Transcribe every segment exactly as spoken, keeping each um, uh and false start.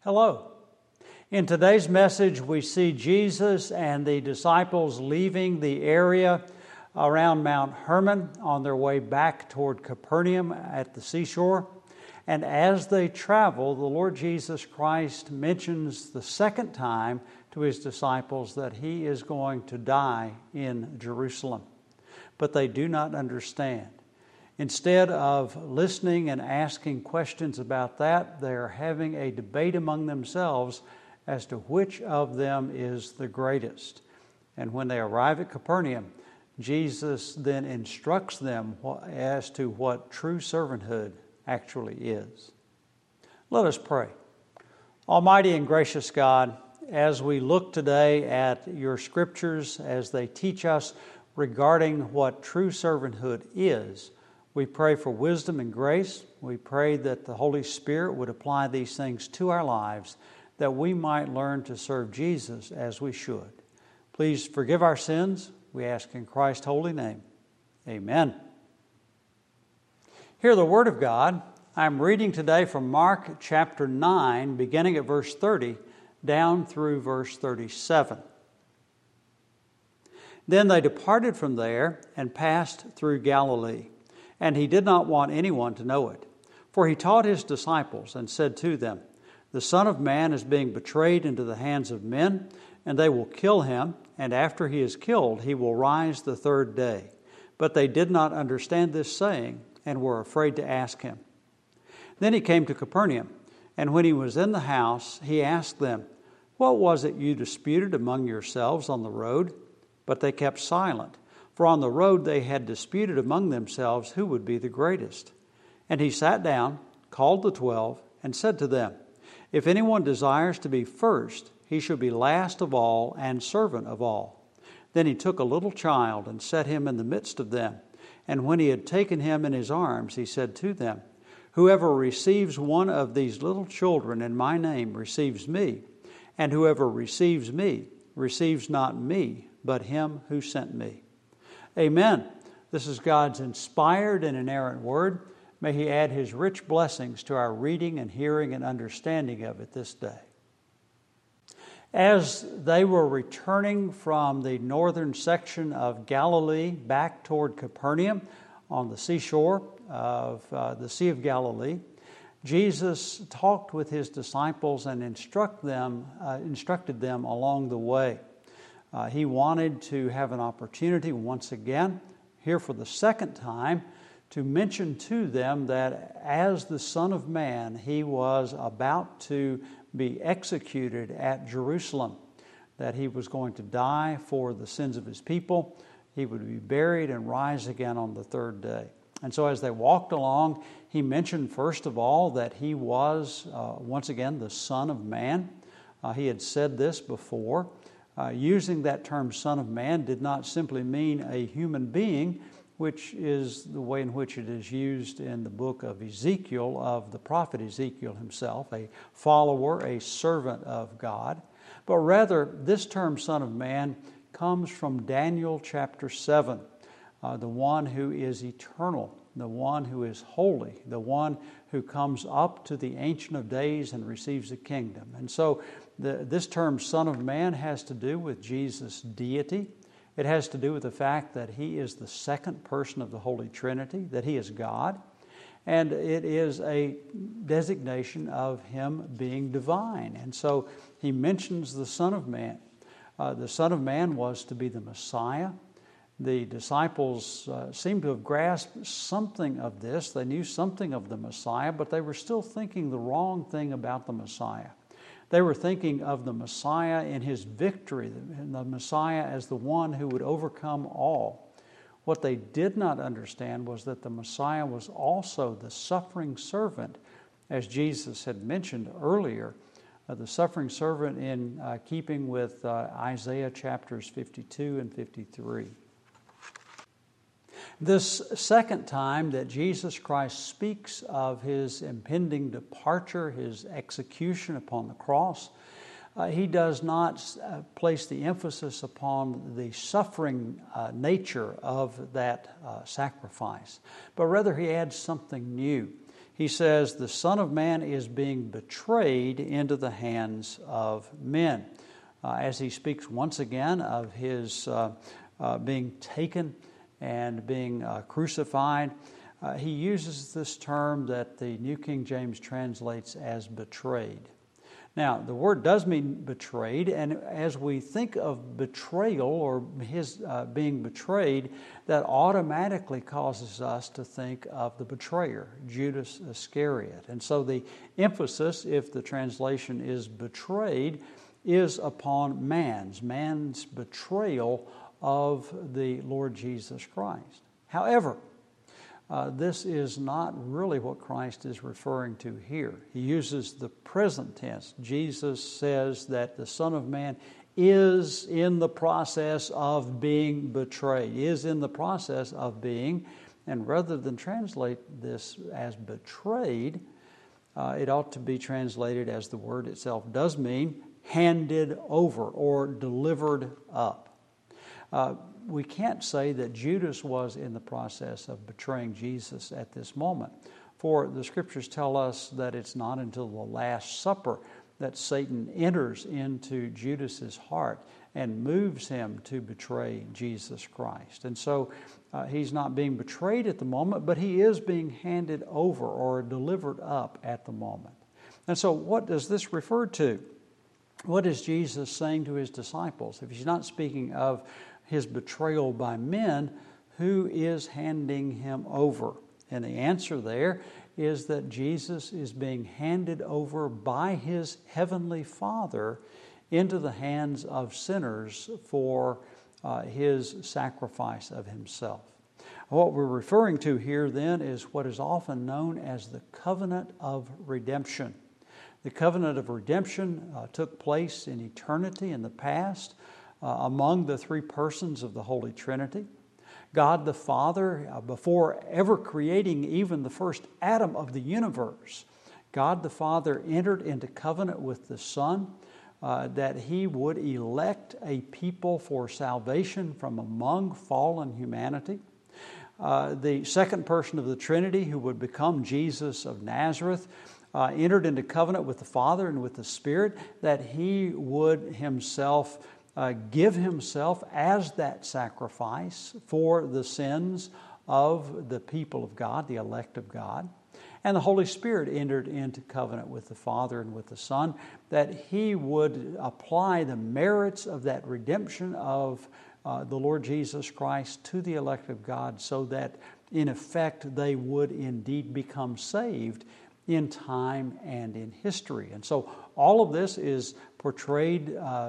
Hello. In today's message, we see Jesus and the disciples leaving the area around Mount Hermon on their way back toward Capernaum at the seashore. And as they travel, the Lord Jesus Christ mentions the second time to His disciples that He is going to die in Jerusalem. But they do not understand. Instead of listening and asking questions about that, they are having a debate among themselves as to which of them is the greatest. And when they arrive at Capernaum, Jesus then instructs them as to what true servanthood actually is. Let us pray. Almighty and gracious God, as we look today at your scriptures, as they teach us regarding what true servanthood is, we pray for wisdom and grace. We pray that the Holy Spirit would apply these things to our lives, that we might learn to serve Jesus as we should. Please forgive our sins. We ask in Christ's holy name. Amen. Hear the Word of God. I'm reading today from Mark chapter nine, beginning at verse thirty, down through verse thirty-seven. Then they departed from there and passed through Galilee. And He did not want anyone to know it. For He taught His disciples and said to them, The Son of Man is being betrayed into the hands of men, and they will kill Him, and after He is killed, He will rise the third day. But they did not understand this saying, and were afraid to ask Him. Then He came to Capernaum, and when He was in the house, He asked them, What was it you disputed among yourselves on the road? But they kept silent. For on the road they had disputed among themselves who would be the greatest. And He sat down, called the twelve, and said to them, If anyone desires to be first, he shall be last of all and servant of all. Then He took a little child and set him in the midst of them. And when He had taken him in His arms, He said to them, Whoever receives one of these little children in my name receives me, and whoever receives me receives not me, but Him who sent me. Amen. This is God's inspired and inerrant Word. May He add His rich blessings to our reading and hearing and understanding of it this day. As they were returning from the northern section of Galilee back toward Capernaum on the seashore of uh, the Sea of Galilee, Jesus talked with His disciples and instruct them, uh, instructed them along the way. Uh, he wanted to have an opportunity once again, here for the second time, to mention to them that as the Son of Man, He was about to be executed at Jerusalem, that He was going to die for the sins of His people. He would be buried and rise again on the third day. And so as they walked along, He mentioned first of all that He was, uh, once again, the Son of Man. Uh, he had said this before. Uh, using that term Son of Man did not simply mean a human being, which is the way in which it is used in the book of Ezekiel, of the prophet Ezekiel himself, a follower, a servant of God. But rather, this term Son of Man comes from Daniel chapter seven, uh, the one who is eternal, the one who is holy, the one who comes up to the Ancient of Days and receives the kingdom. And so the, this term Son of Man has to do with Jesus' deity. It has to do with the fact that He is the second person of the Holy Trinity, that He is God. And it is a designation of Him being divine. And so He mentions the Son of Man. Uh, the Son of Man was to be the Messiah. The disciples uh, seem to have grasped something of this. They knew something of the Messiah, but they were still thinking the wrong thing about the Messiah. They were thinking of the Messiah in His victory, the Messiah as the one who would overcome all. What they did not understand was that the Messiah was also the suffering servant, as Jesus had mentioned earlier, uh, the suffering servant in uh, keeping with uh, Isaiah chapters fifty-two and fifty-three. This second time that Jesus Christ speaks of His impending departure, His execution upon the cross, uh, He does not uh, place the emphasis upon the suffering uh, nature of that uh, sacrifice, but rather He adds something new. he says, the Son of Man is being betrayed into the hands of men. Uh, as he speaks once again of his uh, uh, being taken and being uh, crucified, uh, he uses this term that the New King James translates as betrayed. Now, the word does mean betrayed, and as we think of betrayal or his uh, being betrayed, that automatically causes us to think of the betrayer, Judas Iscariot. And so the emphasis, if the translation is betrayed, is upon man's, man's betrayal of the Lord Jesus Christ. However, Uh, this is not really what Christ is referring to here. He uses the present tense. Jesus says that the Son of Man is in the process of being betrayed, is in the process of being, and rather than translate this as betrayed, uh, it ought to be translated as the word itself does mean, handed over or delivered up. Uh, We can't say that Judas was in the process of betraying Jesus at this moment, for the Scriptures tell us that it's not until the Last Supper that Satan enters into Judas's heart and moves him to betray Jesus Christ. And so uh, he's not being betrayed at the moment, but he is being handed over or delivered up at the moment. And so what does this refer to? What is Jesus saying to his disciples? If he's not speaking of his betrayal by men, who is handing him over? And the answer there is that Jesus is being handed over by his heavenly Father into the hands of sinners for uh, his sacrifice of himself. What we're referring to here then is what is often known as the covenant of redemption. The covenant of redemption uh, took place in eternity in the past, Uh, among the three persons of the Holy Trinity. God the Father, uh, before ever creating even the first atom of the universe, God the Father entered into covenant with the Son uh, that He would elect a people for salvation from among fallen humanity. Uh, the second person of the Trinity, who would become Jesus of Nazareth, uh, entered into covenant with the Father and with the Spirit that He would Himself Uh, give himself as that sacrifice for the sins of the people of God, the elect of God. And the Holy Spirit entered into covenant with the Father and with the Son that He would apply the merits of that redemption of uh, the Lord Jesus Christ to the elect of God, so that in effect they would indeed become saved in time and in history. And so all of this is portrayed uh,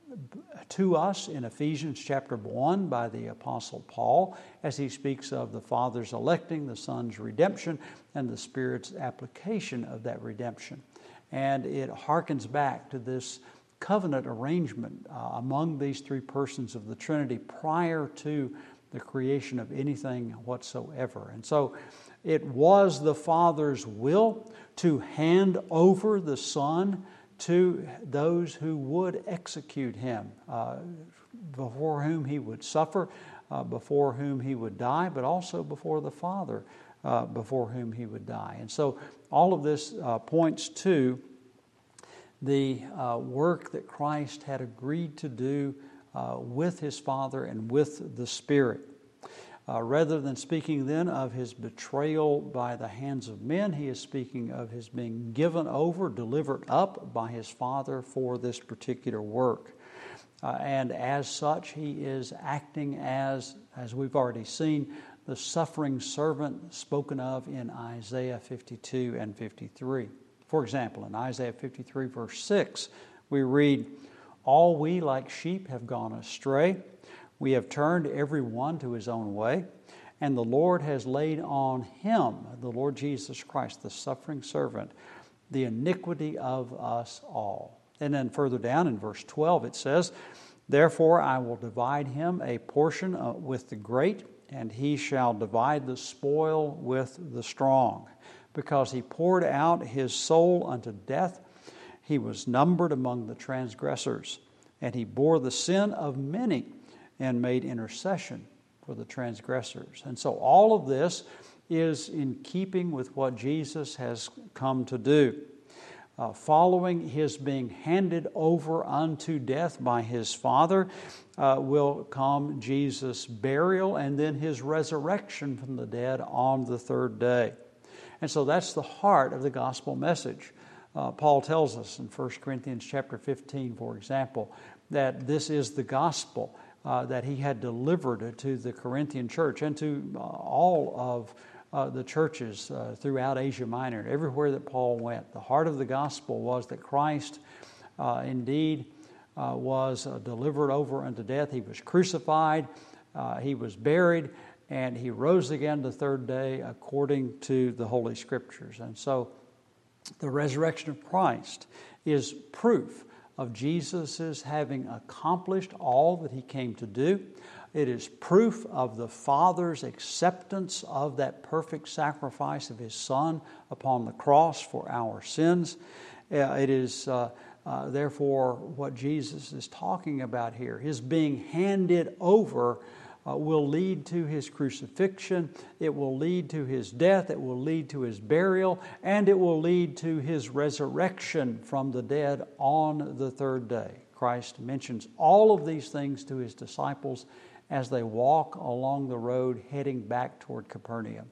to us in Ephesians chapter one by the Apostle Paul as he speaks of the Father's electing, the Son's redemption, and the Spirit's application of that redemption. And it harkens back to this covenant arrangement uh, among these three persons of the Trinity prior to the creation of anything whatsoever. And so it was the Father's will to hand over the Son to those who would execute Him, uh, before whom He would suffer, uh, before whom He would die, but also before the Father, uh, before whom He would die. And so all of this uh, points to the uh, work that Christ had agreed to do uh, with His Father and with the Spirit. Uh, rather than speaking then of His betrayal by the hands of men, He is speaking of His being given over, delivered up by His Father for this particular work. Uh, and as such, He is acting as, as we've already seen, the suffering servant spoken of in Isaiah fifty-two and fifty-three. For example, in Isaiah fifty-three verse six, we read, "All we like sheep have gone astray. We have turned every one to his own way, and the Lord has laid on Him," the Lord Jesus Christ, the suffering servant, "the iniquity of us all." And then further down in verse twelve it says, "Therefore I will divide him a portion with the great, and he shall divide the spoil with the strong. Because he poured out his soul unto death, he was numbered among the transgressors, and he bore the sin of many, and made intercession for the transgressors." And so all of this is in keeping with what Jesus has come to do. Uh, following his being handed over unto death by his Father uh, will come Jesus' burial and then his resurrection from the dead on the third day. And so that's the heart of the gospel message. Uh, Paul tells us in First Corinthians chapter fifteen, for example, that this is the gospel uh, that he had delivered to the Corinthian church and to uh, all of Uh, the churches uh, throughout Asia Minor and everywhere that Paul went. The heart of the gospel was that Christ uh, indeed uh, was uh, delivered over unto death. He was crucified, uh, he was buried, and he rose again the third day according to the Holy Scriptures. And so the resurrection of Christ is proof of Jesus' having accomplished all that he came to do. It is proof of the Father's acceptance of that perfect sacrifice of his Son upon the cross for our sins. Uh, it is uh, uh, therefore what Jesus is talking about here. His being handed over uh, will lead to his crucifixion. It will lead to his death. It will lead to his burial. And it will lead to his resurrection from the dead on the third day. Christ mentions all of these things to his disciples as they walk along the road heading back toward Capernaum.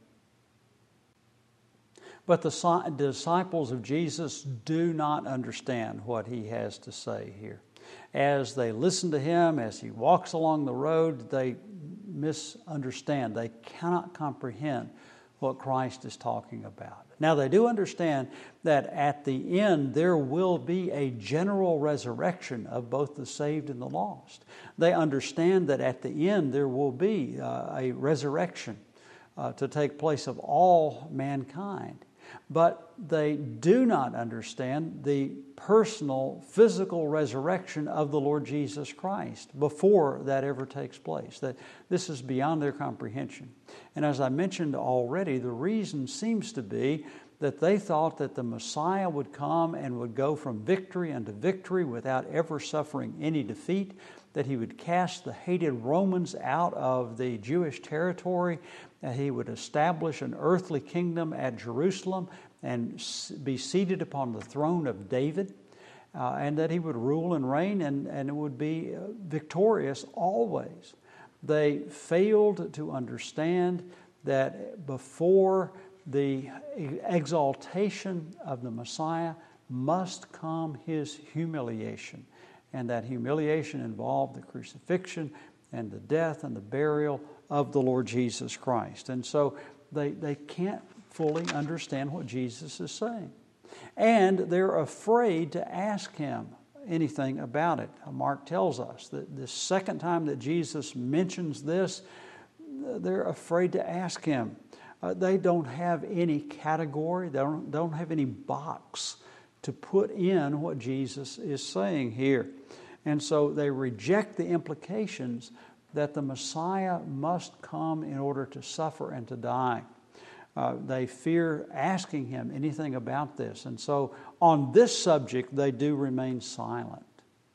But the disciples of Jesus do not understand what he has to say here. As they listen to him, as he walks along the road, they misunderstand. They cannot comprehend what Christ is talking about. Now, they do understand that at the end there will be a general resurrection of both the saved and the lost. They understand that at the end there will be uh, a resurrection uh, to take place of all mankind. But they do not understand the personal, physical resurrection of the Lord Jesus Christ before that ever takes place. That this is beyond their comprehension. And as I mentioned already, the reason seems to be that they thought that the Messiah would come and would go from victory unto victory without ever suffering any defeat, that he would cast the hated Romans out of the Jewish territory, that he would establish an earthly kingdom at Jerusalem and be seated upon the throne of David, uh, and that he would rule and reign and, and it would be victorious always. They failed to understand that before the exaltation of the Messiah must come his humiliation. And that humiliation involved the crucifixion and the death and the burial of the Lord Jesus Christ. And so they, they can't fully understand what Jesus is saying. And they're afraid to ask him anything about it. Mark tells us that the second time that Jesus mentions this, they're afraid to ask him. Uh, they don't have any category, they don't, don't have any box to put in what Jesus is saying here. And so they reject the implications that the Messiah must come in order to suffer and to die. Uh, they fear asking him anything about this. And so on this subject, they do remain silent.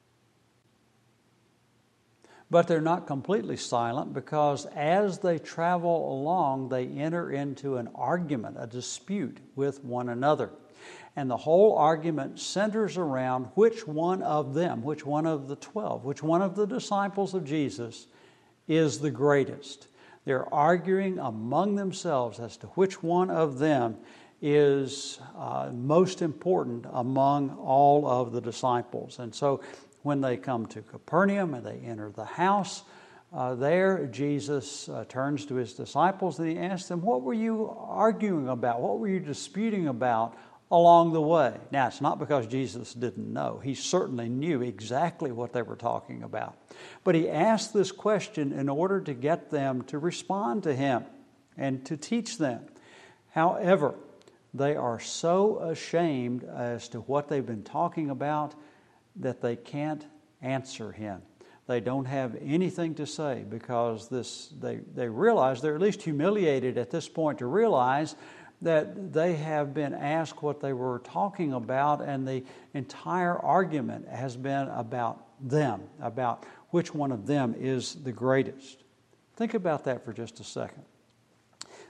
But they're not completely silent, because as they travel along, they enter into an argument, a dispute with one another. And the whole argument centers around which one of them, which one of the twelve, which one of the disciples of Jesus is the greatest. They're arguing among themselves as to which one of them is uh, most important among all of the disciples. And so when they come to Capernaum and they enter the house, uh, there Jesus uh, turns to his disciples and he asks them, what were you arguing about? What were you disputing about along the way? Now, it's not because Jesus didn't know. He certainly knew exactly what they were talking about. But he asked this question in order to get them to respond to him and to teach them. However, they are so ashamed as to what they've been talking about that they can't answer him. They don't have anything to say, because this they, they realize, they're at least humiliated at this point to realize that they have been asked what they were talking about, and the entire argument has been about them, about which one of them is the greatest. Think about that for just a second.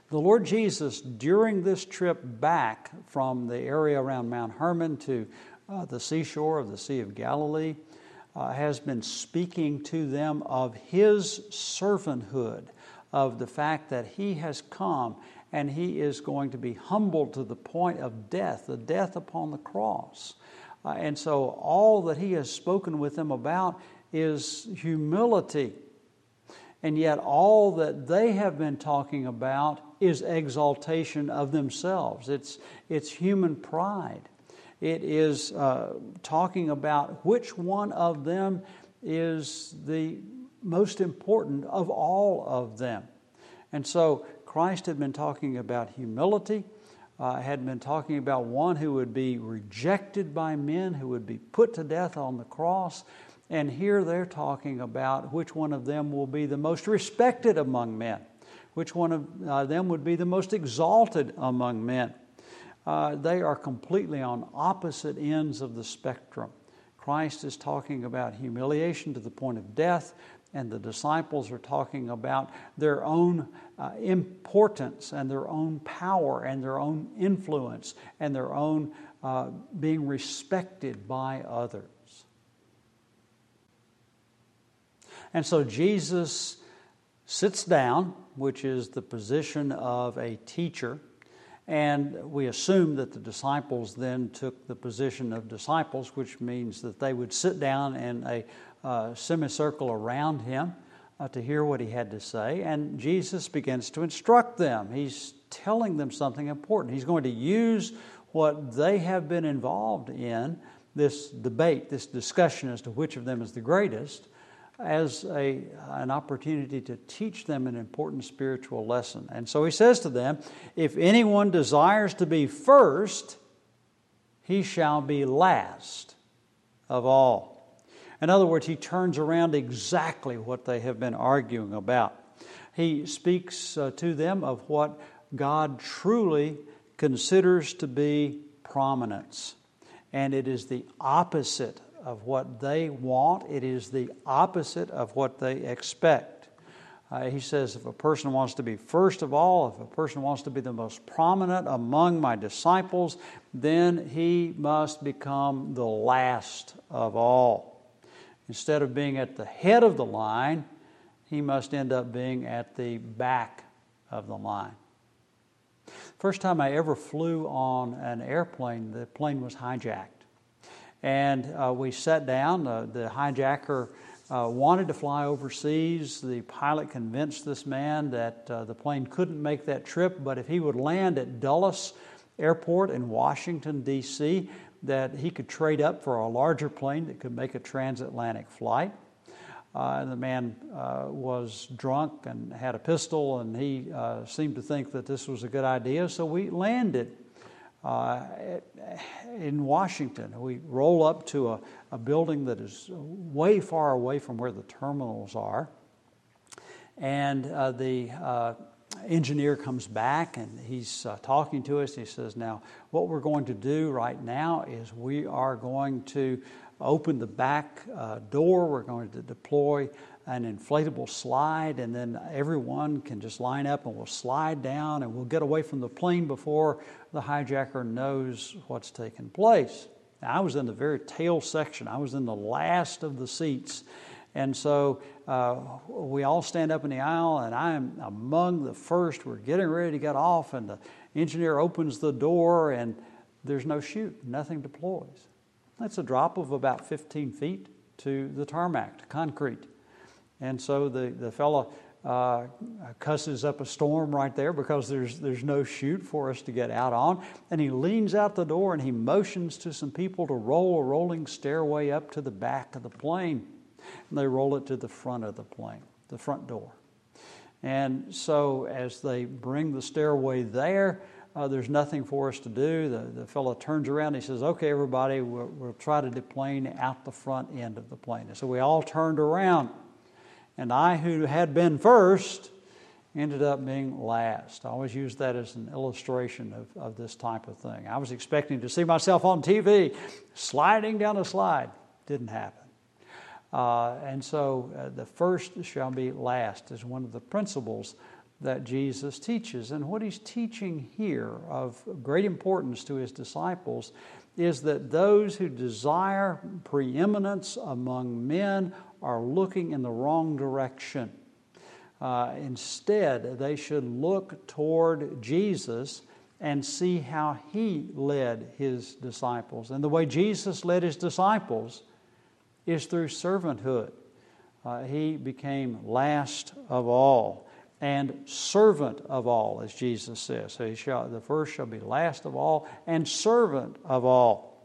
The Lord Jesus, during this trip back from the area around Mount Hermon to uh, the seashore of the Sea of Galilee, uh, has been speaking to them of His servanthood, of the fact that He has come and He is going to be humbled to the point of death, the death upon the cross. Uh, and so all that He has spoken with them about is humility. And yet all that they have been talking about is exaltation of themselves. It's, it's human pride. It is uh, talking about which one of them is the most important of all of them. And so Christ had been talking about humility, uh, had been talking about one who would be rejected by men, who would be put to death on the cross. And here they're talking about which one of them will be the most respected among men, which one of uh, them would be the most exalted among men. Uh, they are completely on opposite ends of the spectrum. Christ is talking about humiliation to the point of death, and the disciples are talking about their own uh, importance and their own power and their own influence and their own uh, being respected by others. And so Jesus sits down, which is the position of a teacher, and we assume that the disciples then took the position of disciples, which means that they would sit down in a uh, semicircle around Him uh, to hear what He had to say. And Jesus begins to instruct them. He's telling them something important. He's going to use what they have been involved in, this debate, this discussion as to which of them is the greatest, as a, an opportunity to teach them an important spiritual lesson. And so He says to them, if anyone desires to be first, he shall be last of all. In other words, He turns around exactly what they have been arguing about. He speaks uh, to them of what God truly considers to be prominence. And it is the opposite of what they want. It is the opposite of what they expect. Uh, he says, if a person wants to be first of all, if a person wants to be the most prominent among my disciples, then he must become the last of all. Instead of being at the head of the line, he must end up being at the back of the line. First time I ever flew on an airplane, the plane was hijacked. And uh, we sat down. Uh, the hijacker uh, wanted to fly overseas. The pilot convinced this man that uh, the plane couldn't make that trip, but if he would land at Dulles Airport in Washington, D C, that he could trade up for a larger plane that could make a transatlantic flight. Uh, and the man uh, was drunk and had a pistol, and he uh, seemed to think that this was a good idea, so we landed Uh, in Washington. We roll up to a, a building that is way far away from where the terminals are. And uh, the uh, engineer comes back and he's uh, talking to us. He says, now, what we're going to do right now is we are going to open the back uh, door. We're going to deploy an inflatable slide, and then everyone can just line up and we'll slide down and we'll get away from the plane before the hijacker knows what's taken place. Now, I was in the very tail section. I was in the last of the seats. And so uh, we all stand up in the aisle, and I am among the first. We're getting ready to get off, and the engineer opens the door, and there's no chute. Nothing deploys. That's a drop of about fifteen feet to the tarmac, to concrete. And so the, the fellow uh, cusses up a storm right there because there's there's no chute for us to get out on. And he leans out the door and he motions to some people to roll a rolling stairway up to the back of the plane. And they roll it to the front of the plane, the front door. And so as they bring the stairway there, uh, there's nothing for us to do. The, the fellow turns around and he says, okay, everybody, we'll, we'll try to deplane out the front end of the plane. And so we all turned around. And I, who had been first, ended up being last. I always use that as an illustration of, of this type of thing. I was expecting to see myself on T V sliding down a slide. Didn't happen. Uh, and so uh, the first shall be last is one of the principles that Jesus teaches. And what he's teaching here of great importance to his disciples is that those who desire preeminence among men are looking in the wrong direction. Uh, instead, they should look toward Jesus and see how he led his disciples. And the way Jesus led his disciples is through servanthood. Uh, he became last of all and servant of all, as Jesus says. So he shall, the first shall be last of all and servant of all.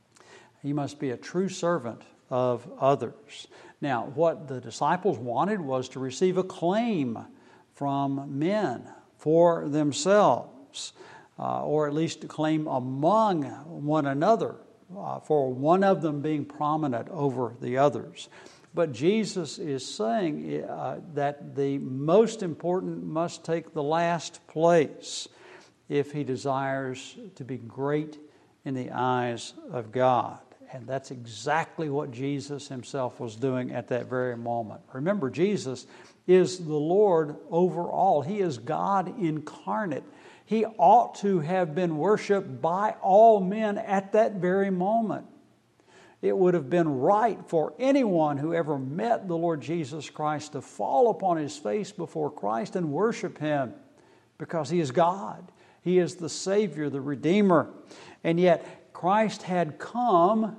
He must be a true servant of others. Now, what the disciples wanted was to receive acclaim from men for themselves, uh, or at least acclaim among one another, uh, for one of them being prominent over the others. But Jesus is saying uh, that the most important must take the last place if he desires to be great in the eyes of God. And that's exactly what Jesus himself was doing at that very moment. Remember, Jesus is the Lord over all. He is God incarnate. He ought to have been worshiped by all men at that very moment. It would have been right for anyone who ever met the Lord Jesus Christ to fall upon his face before Christ and worship him, because he is God. He is the Savior, the Redeemer. And yet Christ had come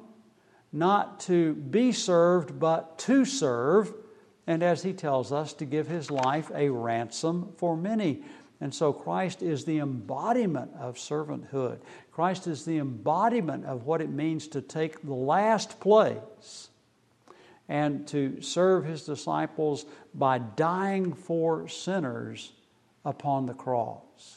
not to be served, but to serve, and as he tells us, to give his life a ransom for many. And so Christ is the embodiment of servanthood. Christ is the embodiment of what it means to take the last place and to serve his disciples by dying for sinners upon the cross.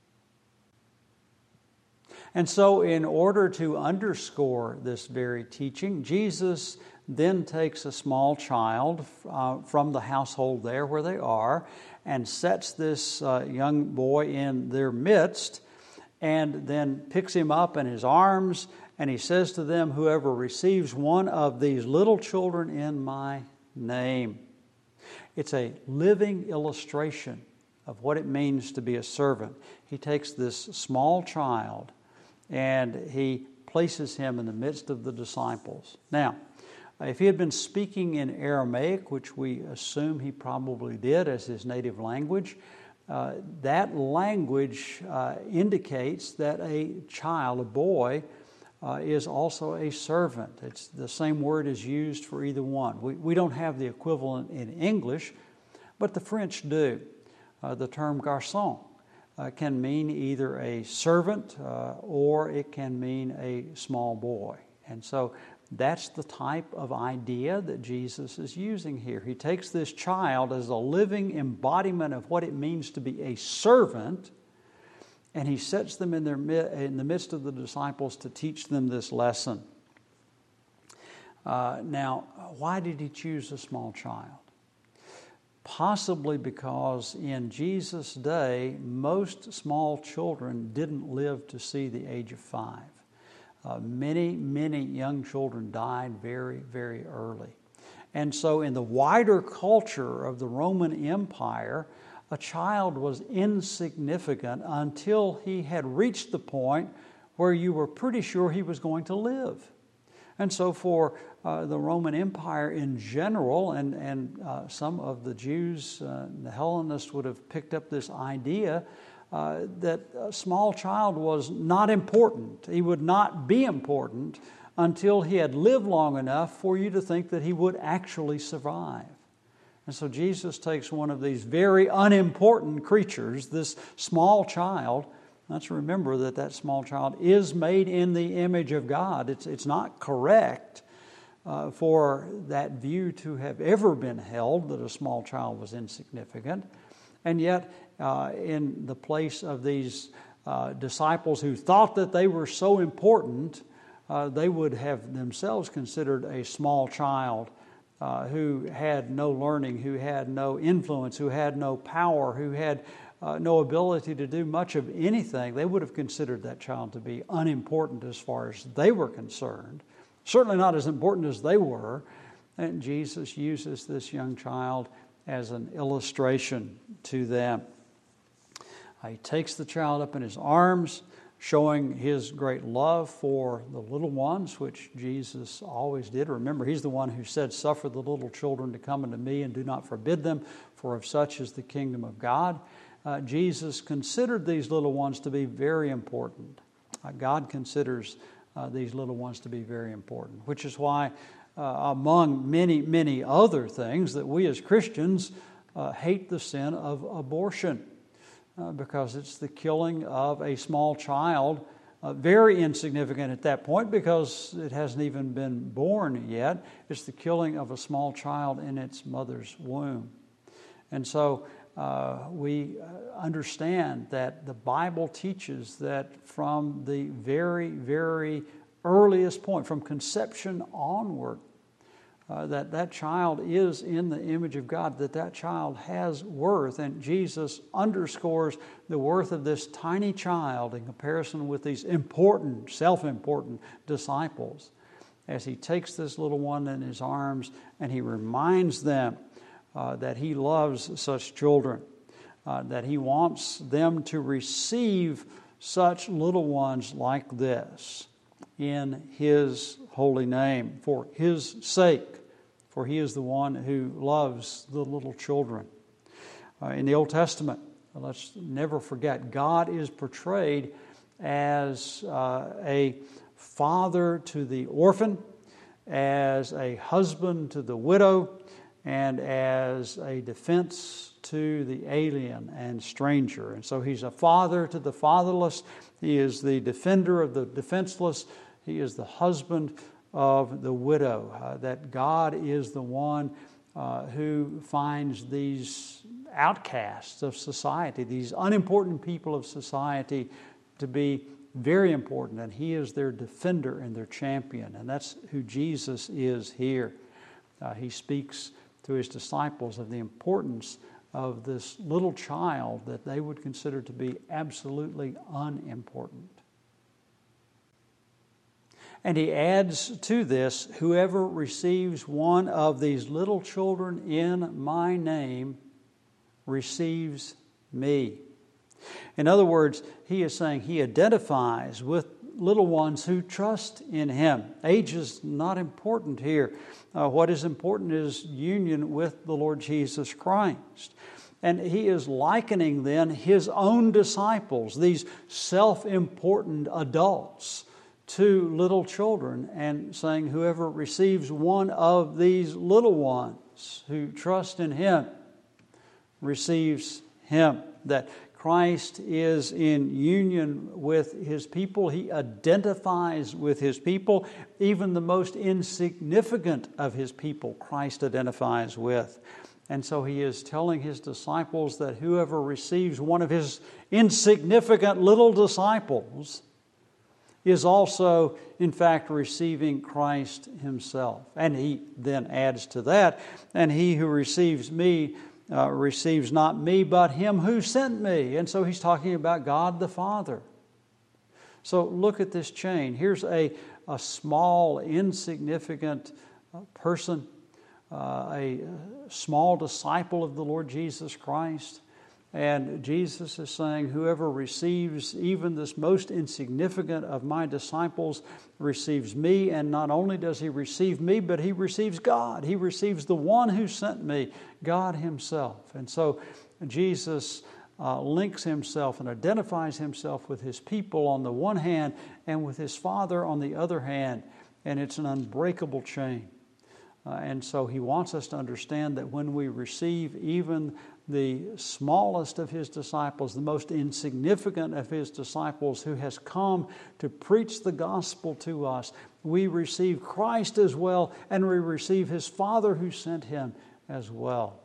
And so in order to underscore this very teaching, Jesus then takes a small child uh, from the household there where they are and sets this uh, young boy in their midst, and then picks him up in his arms, and he says to them, "Whoever receives one of these little children in my name." It's a living illustration of what it means to be a servant. He takes this small child and he places him in the midst of the disciples. Now, if he had been speaking in Aramaic, which we assume he probably did as his native language, uh, that language uh, indicates that a child, a boy, uh, is also a servant. It's the same word is used for either one. We, we don't have the equivalent in English, but the French do. Uh, the term garçon uh, can mean either a servant uh, or it can mean a small boy. And so that's the type of idea that Jesus is using here. He takes this child as a living embodiment of what it means to be a servant, and he sets them in, their, in the midst of the disciples to teach them this lesson. Uh, now, why did he choose a small child? Possibly because in Jesus' day, most small children didn't live to see the age of five. Uh, many, many young children died very, very early. And so in the wider culture of the Roman Empire, a child was insignificant until he had reached the point where you were pretty sure he was going to live. And so for uh, the Roman Empire in general, and, and uh, some of the Jews, uh, the Hellenists would have picked up this idea Uh, that a small child was not important. He would not be important until he had lived long enough for you to think that he would actually survive. And so Jesus takes one of these very unimportant creatures, this small child. Let's remember that that small child is made in the image of God. It's, it's not correct uh, for that view to have ever been held, that a small child was insignificant. And yet, Uh, in the place of these uh, disciples who thought that they were so important, uh, they would have themselves considered a small child uh, who had no learning, who had no influence, who had no power, who had uh, no ability to do much of anything. They would have considered that child to be unimportant as far as they were concerned. Certainly not as important as they were. And Jesus uses this young child as an illustration to them. He takes the child up in his arms, showing his great love for the little ones, which Jesus always did. Remember, he's the one who said, "Suffer the little children to come unto me, and do not forbid them, for of such is the kingdom of God." Uh, Jesus considered these little ones to be very important. Uh, God considers uh, these little ones to be very important, which is why, uh, among many, many other things, that we as Christians uh, hate the sin of abortion. Uh, because it's the killing of a small child, uh, very insignificant at that point because it hasn't even been born yet. It's the killing of a small child in its mother's womb. And so uh, we understand that the Bible teaches that from the very, very earliest point, from conception onward, Uh, that that child is in the image of God, that that child has worth. And Jesus underscores the worth of this tiny child in comparison with these important, self-important disciples as he takes this little one in his arms and he reminds them uh, that he loves such children, uh, that he wants them to receive such little ones like this in his holy name, for his sake, for he is the one who loves the little children. Uh, in the Old Testament, let's never forget, God is portrayed as uh, a father to the orphan, as a husband to the widow, and as a defense to the alien and stranger. And so he's a father to the fatherless. He is the defender of the defenseless. He is the husband of the widow. Uh, that God is the one uh, who finds these outcasts of society, these unimportant people of society, to be very important. And he is their defender and their champion. And that's who Jesus is here. Uh, he speaks to his disciples of the importance of this little child that they would consider to be absolutely unimportant. And he adds to this, whoever receives one of these little children in my name receives me. In other words, he is saying he identifies with little ones who trust in him. Age is not important here. Uh, what is important is union with the Lord Jesus Christ. And he is likening then his own disciples, these self-important adults, to little children, and saying whoever receives one of these little ones who trust in him receives him. That Christ is in union with his people. He identifies with his people. Even the most insignificant of his people, Christ identifies with. And so he is telling his disciples that whoever receives one of his insignificant little disciples is also, in fact, receiving Christ himself. And he then adds to that, and he who receives me uh, receives not me, but him who sent me. And so he's talking about God the Father. So look at this chain. Here's a, a small, insignificant person, uh, a small disciple of the Lord Jesus Christ. And Jesus is saying, whoever receives even this most insignificant of my disciples receives me. And not only does he receive me, but he receives God. He receives the one who sent me, God himself. And so Jesus uh, links himself and identifies himself with his people on the one hand and with his Father on the other hand. And it's an unbreakable chain. Uh, and so he wants us to understand that when we receive even the smallest of his disciples, the most insignificant of his disciples who has come to preach the gospel to us, we receive Christ as well, and we receive his Father who sent him as well.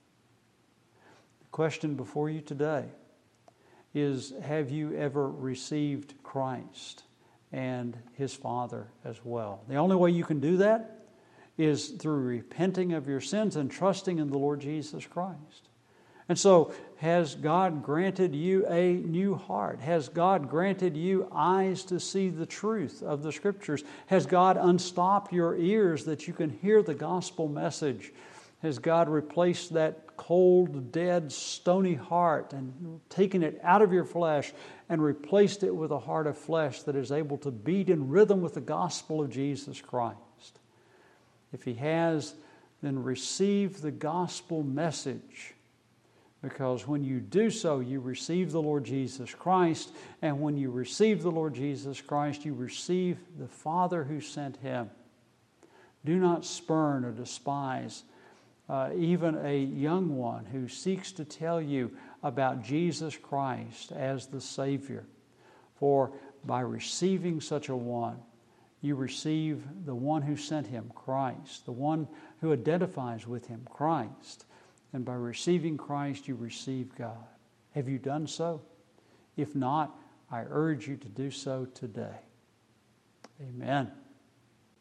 The question before you today is, have you ever received Christ and his Father as well? The only way you can do that is through repenting of your sins and trusting in the Lord Jesus Christ. And so, has God granted you a new heart? Has God granted you eyes to see the truth of the Scriptures? Has God unstopped your ears that you can hear the gospel message Has God replaced that cold, dead, stony heart and taken it out of your flesh and replaced it with a heart of flesh that is able to beat in rhythm with the gospel of Jesus Christ? If He has, then receive the gospel message. Because when you do so, you receive the Lord Jesus Christ. And when you receive the Lord Jesus Christ, you receive the Father who sent Him. Do not spurn or despise uh, even a young one who seeks to tell you about Jesus Christ as the Savior. For by receiving such a one, you receive the one who sent him, Christ, the one who identifies with him, Christ. And by receiving Christ, you receive God. Have you done so? If not, I urge you to do so today. Amen.